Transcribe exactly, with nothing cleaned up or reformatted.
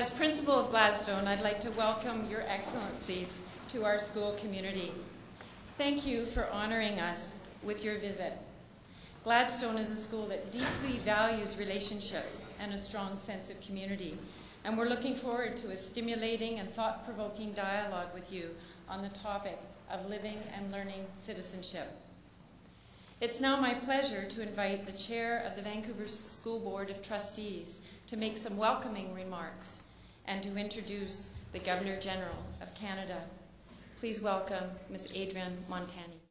As Principal of Gladstone, I'd like to welcome Your Excellencies to our school community. Thank you for honoring us with your visit. Gladstone is a school that deeply values relationships and a strong sense of community, and we're looking forward to a stimulating and thought-provoking dialogue with you on the topic of living and learning citizenship. It's now my pleasure to invite the Chair of the Vancouver School Board of Trustees to make some welcoming remarks and to introduce the Governor-General of Canada. Please welcome Miz Adrienne Montani.